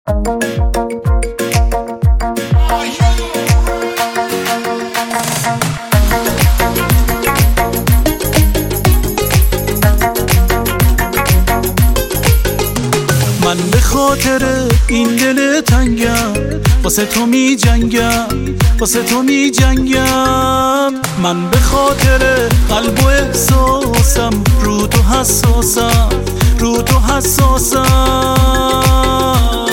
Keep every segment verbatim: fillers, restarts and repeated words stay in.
من به خاطر این دل تنگم واسه تو می جنگم، واسه تو می جنگم. من به خاطر قلب و احساسم رو تو حساسم، رو تو حساسم.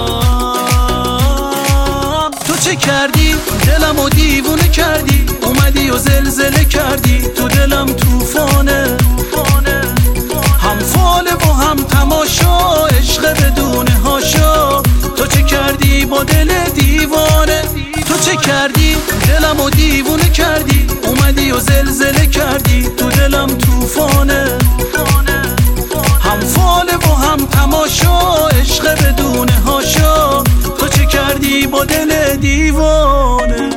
تو چه کردی دلمو دیوونه کردی، اومدی و زلزله کردی تو دلم توفانه، هم فال و هم تماشا، عشق بدون هاشا. تو چه کردی با دل دیوانه، تو چه کردی دلمو دیوونه کردی، اومدی و زلزله کردی تو دلم توفانه، هم فال و هم تماشا، عشق بدون هاشا. تو چه کردی با دل دیوانه.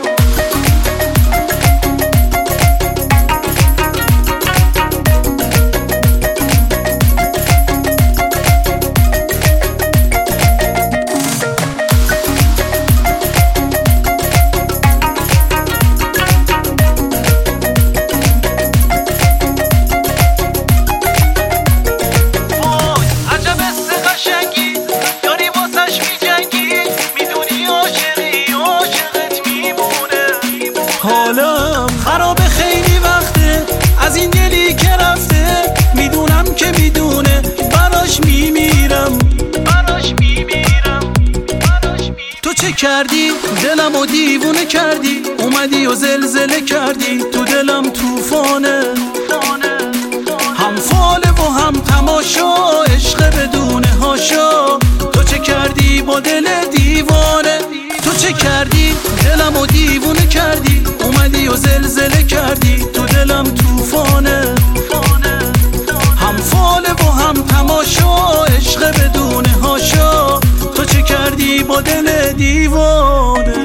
حالم خرابه خیلی وقته از این دلی که رفته، میدونم که میدونه براش میمیرم، براش میمیرم، براش میمیرم. تو چه کردی دلمو دیوونه کردی، اومدی و زلزله کردی تو دلم توفانه، هم فال و هم تماشا، عشق بدون هاشا. تو چه کردی با دل دیوانه، تو چه کردی دلمو دیوونه کردی، اومدی و زلزله کردی تو دلم توفانه، هم فال و هم تماشا، عشق بدون هاشا. تو چه کردی با دل دیوانه.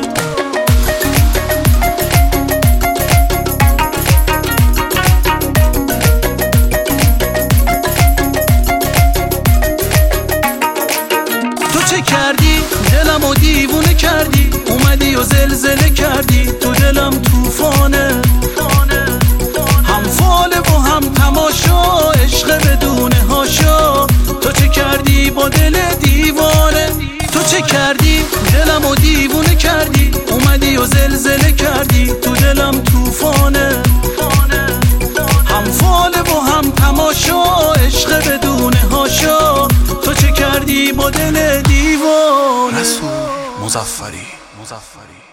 تو چه کردی دلمو دیوونه کردی، اومدی و زلزله کردی تو دلم توفانه، هم فال و هم تماشا، عشق بدون هاشا. تو چه کردی با دل دیوانه، تو چه کردی دلمو دیوونه کردی، اومدی و زلزله کردی تو دلم توفانه، هم فال و هم تماشا، عشق بدون هاشا. تو چه کردی با دل دیوانه. رسول مظفری مظفری